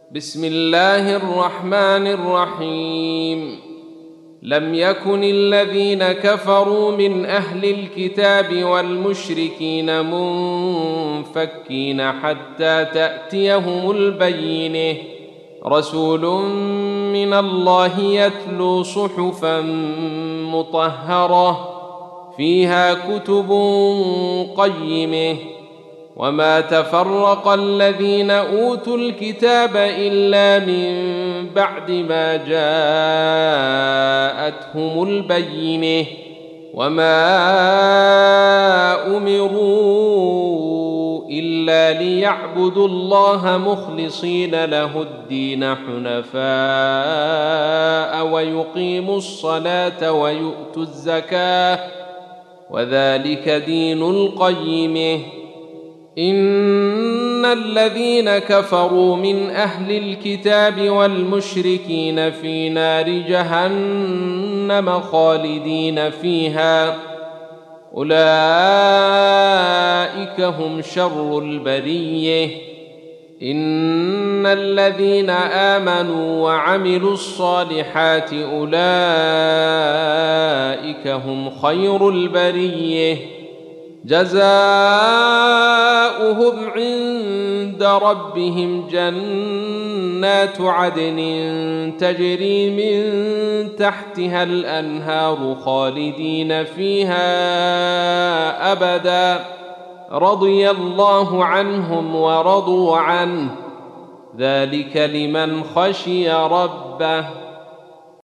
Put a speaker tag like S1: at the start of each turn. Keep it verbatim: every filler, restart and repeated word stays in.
S1: بسم الله الرحمن الرحيم. لم يكن الذين كفروا من أهل الكتاب والمشركين منفكين حتى تأتيهم البينة، رسول من الله يتلو صحفا مطهرة فيها كتب قيمة. وما تفرق الذين أوتوا الكتاب إلا من بعد ما جاءتهم البينة، وما أمروا إلا ليعبدوا الله مخلصين له الدين حنفاء ويقيموا الصلاة ويؤتوا الزكاة وذلك دين القيمة. إن الذين كفروا من أهل الكتاب والمشركين في نار جهنم خالدين فيها، أولئك هم شر البرية. إن الذين آمنوا وعملوا الصالحات أولئك هم خير البرية، جزاؤهم عند ربهم جنات عدن تجري من تحتها الأنهار خالدين فيها أبدا، رضي الله عنهم ورضوا عنه، ذلك لمن خشي ربه.